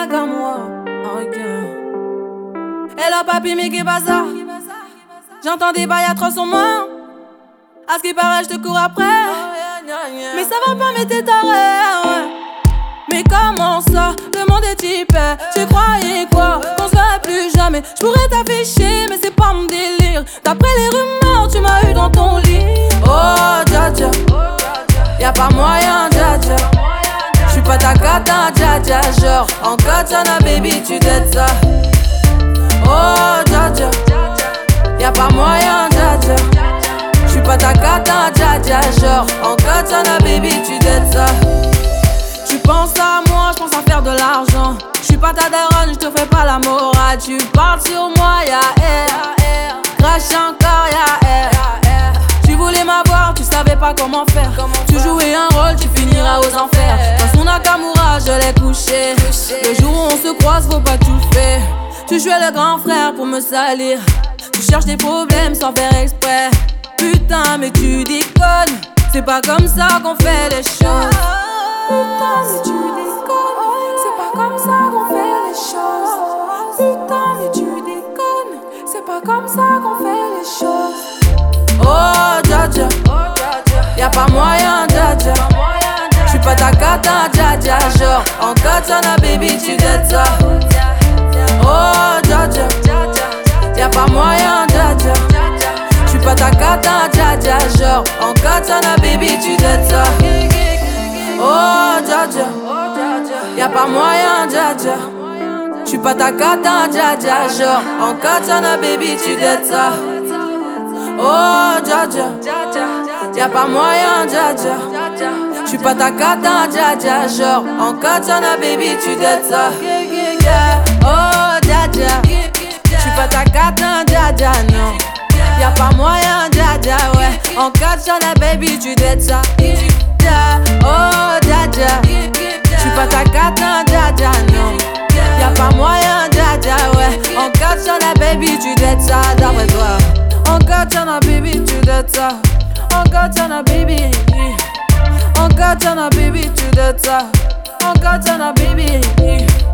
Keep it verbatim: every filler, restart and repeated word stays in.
Nakamura. Ok. Hello papi, mais qu'est-ce que ça? J'entends des bails atroces sur moi. À ce qui paraît, je te cours après. Mais ça va pas, mais t'es taré, ouais. Mais comment ça, le monde est hyper. Tu croyais quoi, qu'on se verrait plus jamais. J'pourrais t'afficher, mais c'est pas mon délire. D'après les rumeurs, tu m'as eu dans ton lit. Oh, dja dja, y'a pas moyen, dja dja. J'suis pas ta cata, dja dja. Genre, en katana, baby, tu t'aides ça. Oh, dja dja, y'a pas moyen, dja dja. J'suis pas ta cata, dja dja. Genre, en katana, baby, tu t'aides ça. Tu penses à moi, je pense à faire de l'argent. Je suis pas ta daronne, je te fais pas la morale. Tu parles sur moi, y'a air. Crache encore, y'a air. Tu voulais m'avoir, tu savais pas comment faire. Tu jouais un rôle, tu finiras aux enfers. Dans son Nakamura, je l'ai couché. Le jour où on se croise, faut pas tout faire. Tu jouais le grand frère pour me salir. Tu cherches des problèmes sans faire exprès. Putain, mais tu déconnes. C'est pas comme ça qu'on fait les choses. Putain, mais tu déconnes, c'est pas comme ça qu'on fait les choses. Putain, mais tu déconnes, c'est pas comme ça qu'on fait les choses. Oh, dja dja, y'a pas moyen, dja dja. J'suis pas ta cata, dja dja. Genre, en katana, baby, tu t'aides ça. Oh, dja dja, y'a pas moyen, dja dja. J'suis pas ta cata, dja dja. Genre, en katana, baby, tu t'aides ça. Oh, dja dja, y'a pas moyen, dja dja. J'suis pas ta cata, dja dja. Genre, en katana, baby, tu t'aides ça. Oh, dja dja, y'a pas moyen, dja dja. J'suis pas ta cata, dja dja. Genre, en katana, baby, tu t'aides ça. Oh, dja dja, j'suis pas ta cata, dja dja, non. Y'a pas moyen, dja dja, ouais. En katana, baby, tu t'aides ça. Oh, dja dja, j'suis pas ta cata, dja dja, non. Y'a pas moyen, dja dja, ouais. En katana, baby, tu t'aides ça, d'après toi. En katana, baby, tu t'aides ça. En katana, baby. En katana, baby, tu t'aides ça. En katana, baby.